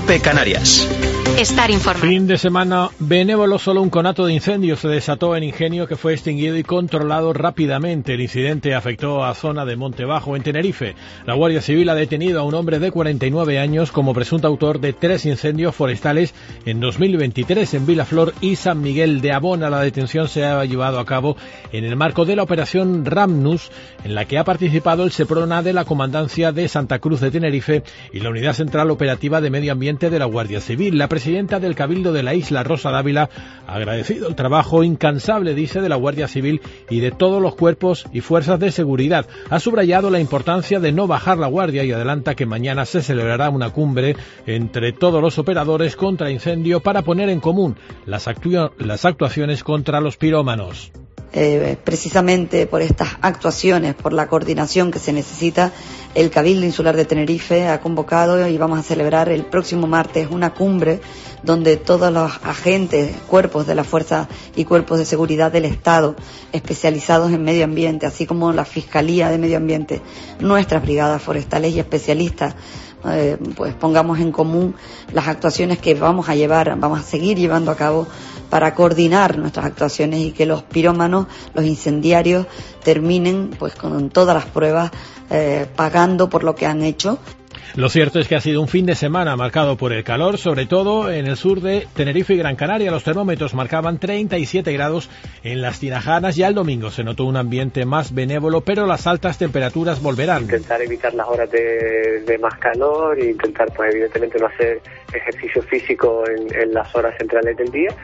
COPE Canarias. Estar informado. Fin de semana benévolo, solo un conato de incendio se desató en Ingenio que fue extinguido y controlado rápidamente. El incidente afectó a zona de Montebajo, en Tenerife. La Guardia Civil ha detenido a un hombre de 49 años como presunto autor de 3 incendios forestales en 2023 en Vilaflor y San Miguel de Abona. La detención se ha llevado a cabo en el marco de la operación Ramnus, en la que ha participado el Seprona de la Comandancia de Santa Cruz de Tenerife y la Unidad Central Operativa de Medio Ambiente de la Guardia Civil. La presidenta del Cabildo de la isla, Rosa Dávila, ha agradecido el trabajo incansable, dice, de la Guardia Civil y de todos los cuerpos y fuerzas de seguridad. Ha subrayado la importancia de no bajar la guardia y adelanta que mañana se celebrará una cumbre entre todos los operadores contra incendio para poner en común las actuaciones contra los pirómanos. Precisamente por estas actuaciones, por la coordinación que se necesita, el Cabildo Insular de Tenerife ha convocado y vamos a celebrar el próximo martes una cumbre donde todos los agentes, cuerpos de la Fuerza y cuerpos de seguridad del Estado especializados en medio ambiente, así como la Fiscalía de Medio Ambiente, nuestras brigadas forestales y especialistas, pues pongamos en común las actuaciones que vamos a seguir llevando a cabo para coordinar nuestras actuaciones y que los pirómanos, los incendiarios, terminen pues con todas las pruebas pagando por lo que han hecho. Lo cierto es que ha sido un fin de semana marcado por el calor, sobre todo en el sur de Tenerife y Gran Canaria. Los termómetros marcaban 37 grados en las Tinajanas. Ya el domingo se notó un ambiente más benévolo, pero las altas temperaturas volverán. Intentar evitar las horas de más calor e intentar, pues evidentemente, no hacer ejercicio físico en las horas centrales del día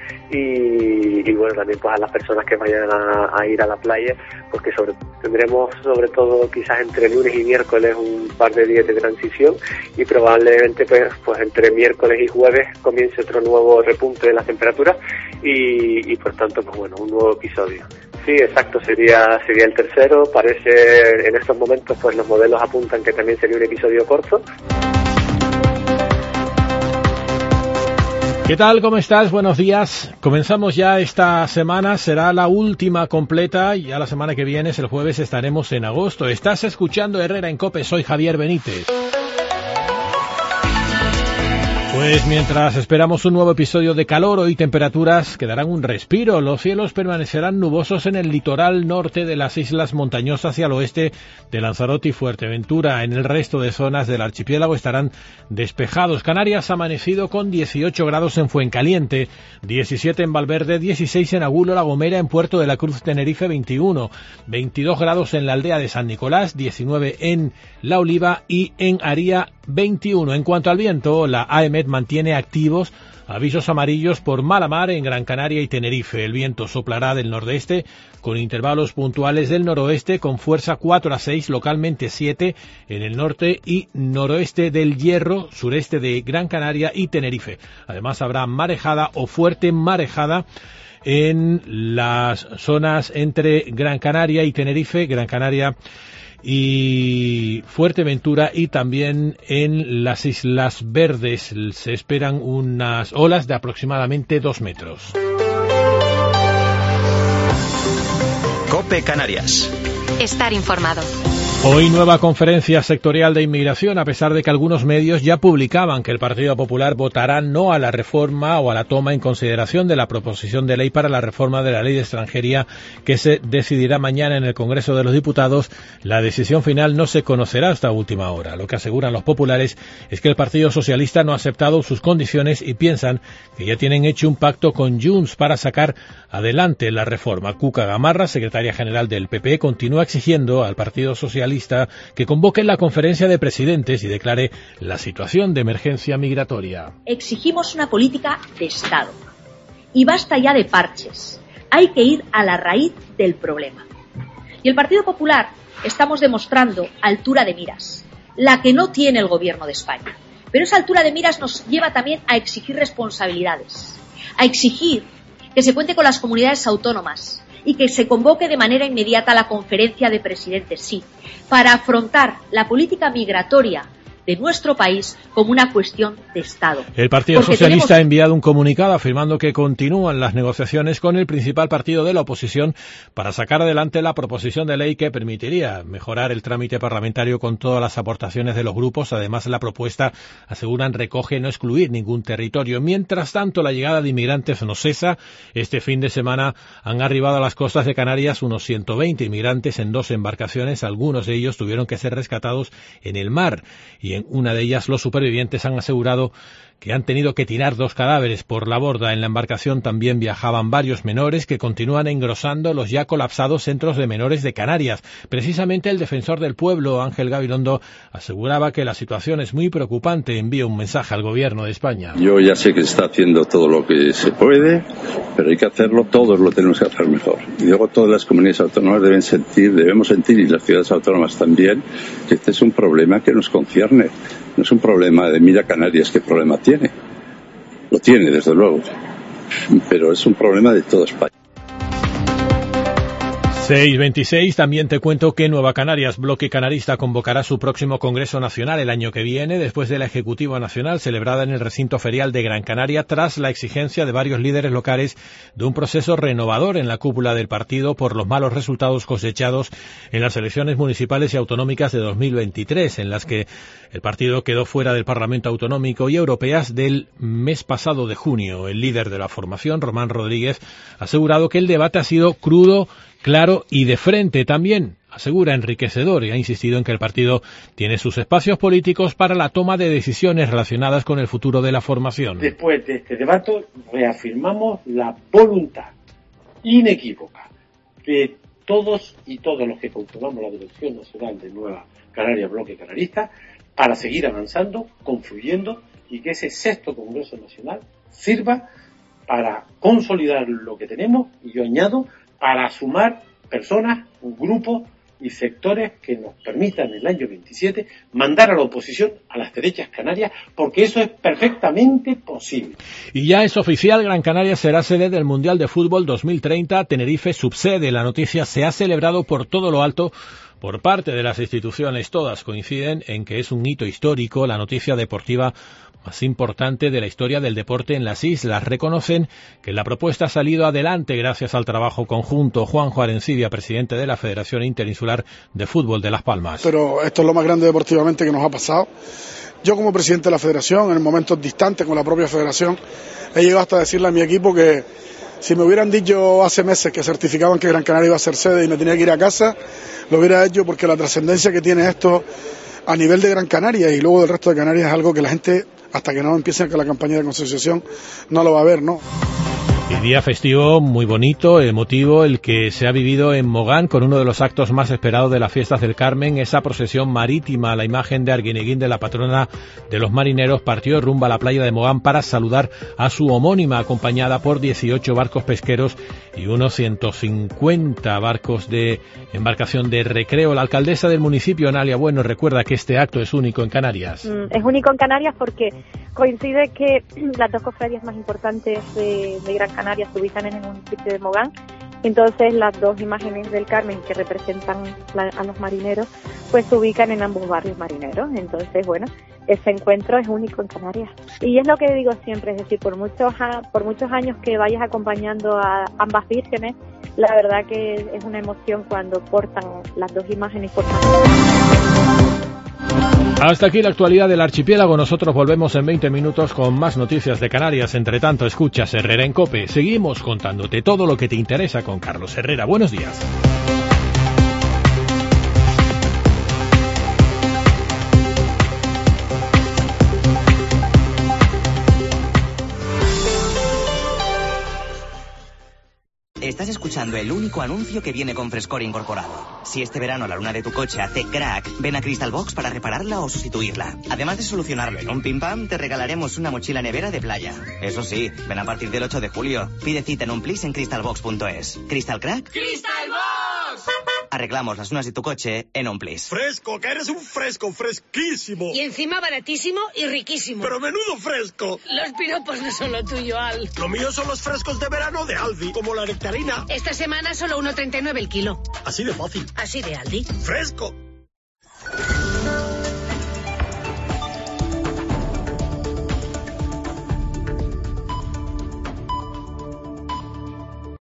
y bueno, también pues a las personas que vayan a ir a la playa, porque tendremos sobre todo quizás entre lunes y miércoles un par de días de transición y probablemente pues entre miércoles y jueves comience otro nuevo repunte de las temperaturas y por tanto pues bueno, un nuevo episodio. Sí, exacto, sería el tercero. Parece en estos momentos pues los modelos apuntan que también sería un episodio corto. ¿Qué tal? ¿Cómo estás? Buenos días. Comenzamos ya esta semana, será la última completa y ya la semana que viene, el jueves, estaremos en agosto. Estás escuchando Herrera en COPE, soy Javier Benítez. Pues mientras esperamos un nuevo episodio de calor, hoy temperaturas que darán un respiro. Los cielos permanecerán nubosos en el litoral norte de las islas montañosas y al oeste de Lanzarote y Fuerteventura. En el resto de zonas del archipiélago estarán despejados. Canarias ha amanecido con 18 grados en Fuencaliente, 17 en Valverde, 16 en Agulo, La Gomera, en Puerto de la Cruz, Tenerife, 21, 22 grados en la aldea de San Nicolás, 19 en La Oliva y en Aría, 21. En cuanto al viento, la AEMET mantiene activos avisos amarillos por mala mar en Gran Canaria y Tenerife. El viento soplará del nordeste con intervalos puntuales del noroeste con fuerza 4 a 6, localmente 7 en el norte y noroeste del Hierro, sureste de Gran Canaria y Tenerife. Además habrá marejada o fuerte marejada en las zonas entre Gran Canaria y Tenerife, Gran Canaria y Fuerteventura y también en las Islas Verdes se esperan unas olas de aproximadamente 2 metros. COPE Canarias. Estar informado. Hoy nueva conferencia sectorial de inmigración, a pesar de que algunos medios ya publicaban que el Partido Popular votará no a la reforma o a la toma en consideración de la proposición de ley para la reforma de la ley de extranjería que se decidirá mañana en el Congreso de los Diputados. La decisión final no se conocerá hasta última hora. Lo que aseguran los populares es que el Partido Socialista no ha aceptado sus condiciones y piensan que ya tienen hecho un pacto con Junts para sacar adelante la reforma. Cuca Gamarra, secretaria general del PP, continúa exigiendo al Partido Socialista que convoque la conferencia de presidentes y declare la situación de emergencia migratoria. Exigimos una política de Estado y basta ya de parches. Hay que ir a la raíz del problema. Y el Partido Popular estamos demostrando altura de miras, la que no tiene el Gobierno de España. Pero esa altura de miras nos lleva también a exigir responsabilidades, a exigir que se cuente con las comunidades autónomas y que se convoque de manera inmediata la conferencia de presidentes, sí, para afrontar la política migratoria de nuestro país como una cuestión de Estado. El Partido Socialista ha enviado un comunicado afirmando que continúan las negociaciones con el principal partido de la oposición para sacar adelante la proposición de ley que permitiría mejorar el trámite parlamentario con todas las aportaciones de los grupos. Además, la propuesta, aseguran, recoge no excluir ningún territorio. Mientras tanto, la llegada de inmigrantes no cesa. Este fin de semana han arribado a las costas de Canarias unos 120 inmigrantes en 2 embarcaciones. Algunos de ellos tuvieron que ser rescatados en el mar y en una de ellas los supervivientes han asegurado que han tenido que tirar 2 cadáveres por la borda. En la embarcación también viajaban varios menores que continúan engrosando los ya colapsados centros de menores de Canarias. Precisamente el defensor del pueblo, Ángel Gabilondo, aseguraba que la situación es muy preocupante. Envía un mensaje al gobierno de España. Yo ya sé que se está haciendo todo lo que se puede, pero hay que hacerlo, todos lo tenemos que hacer mejor. Y luego todas las comunidades autónomas debemos sentir, y las ciudades autónomas también, que este es un problema que nos concierne. No es un problema de mira Canarias, ¿qué problema tiene? Lo tiene, desde luego, pero es un problema de toda España. 6:26, también te cuento que Nueva Canarias, bloque canarista, convocará su próximo Congreso Nacional el año que viene, después de la Ejecutiva Nacional celebrada en el recinto ferial de Gran Canaria, tras la exigencia de varios líderes locales de un proceso renovador en la cúpula del partido por los malos resultados cosechados en las elecciones municipales y autonómicas de 2023, en las que el partido quedó fuera del Parlamento Autonómico y europeas del mes pasado de junio. El líder de la formación, Román Rodríguez, ha asegurado que el debate ha sido crudo, claro y de frente. También asegura enriquecedor y ha insistido en que el partido tiene sus espacios políticos para la toma de decisiones relacionadas con el futuro de la formación. Después de este debate reafirmamos la voluntad inequívoca de todos y todas los que conformamos la Dirección Nacional de Nueva Canarias, bloque canarista, para seguir avanzando, confluyendo y que ese 6º Congreso Nacional sirva para consolidar lo que tenemos, y yo añado, para sumar personas, grupos y sectores que nos permitan en el año 27 mandar a la oposición a las derechas canarias, porque eso es perfectamente posible. Y ya es oficial, Gran Canaria será sede del Mundial de Fútbol 2030, Tenerife subsede. La noticia se ha celebrado por todo lo alto por parte de las instituciones. Todas coinciden en que es un hito histórico, la noticia deportiva más importante de la historia del deporte en las islas. Reconocen que la propuesta ha salido adelante gracias al trabajo conjunto. Juanjo Arencibia, presidente de la Federación Interinsular de Fútbol de Las Palmas. Pero esto es lo más grande deportivamente que nos ha pasado. Yo, como presidente de la Federación, en momentos distantes con la propia Federación, he llegado hasta decirle a mi equipo que si me hubieran dicho hace meses que certificaban que Gran Canaria iba a ser sede y me tenía que ir a casa, lo hubiera hecho, porque la trascendencia que tiene esto a nivel de Gran Canaria y luego del resto de Canarias es algo que la gente, hasta que no empiecen con la campaña de concienciación, no lo va a ver, ¿no? Y día festivo muy bonito, emotivo, el que se ha vivido en Mogán con uno de los actos más esperados de las fiestas del Carmen, esa procesión marítima. La imagen de Arguineguín, de la patrona de los marineros, partió rumbo a la playa de Mogán para saludar a su homónima, acompañada por 18 barcos pesqueros y unos 150 barcos de embarcación de recreo. La alcaldesa del municipio, Analia Bueno, recuerda que este acto es único en Canarias. Es único en Canarias porque coincide que las 2 cofradías más importantes de Gran Canarias se ubican en el municipio de Mogán. Entonces las 2 imágenes del Carmen que representan a los marineros pues se ubican en ambos barrios marineros. Entonces, bueno, ese encuentro es único en Canarias. Y es lo que digo siempre, es decir, por muchos años que vayas acompañando a ambas vírgenes, la verdad que es una emoción cuando portan las 2 imágenes por Hasta aquí la actualidad del archipiélago. Nosotros volvemos en 20 minutos con más noticias de Canarias. Entre tanto, escuchas Herrera en COPE. Seguimos contándote todo lo que te interesa con Carlos Herrera. Buenos días. Estás escuchando el único anuncio que viene con frescor incorporado. Si este verano la luna de tu coche hace crack, ven a Crystal Box para repararla o sustituirla. Además de solucionarlo en un pim pam, te regalaremos una mochila nevera de playa. Eso sí, ven a partir del 8 de julio. Pide cita en Unplis en crystalbox.es. ¿Crystal Crack? ¡Crystal Box! Arreglamos las lunas de tu coche en Unplis. Fresco, que eres un fresco, fresquísimo. Y encima baratísimo y riquísimo. Pero menudo fresco. Los piropos no son lo tuyo, Al. Lo mío son los frescos de verano de Aldi, como la nectarina. Esta semana solo 1,39 el kilo. Así de fácil. Así de Aldi. Fresco.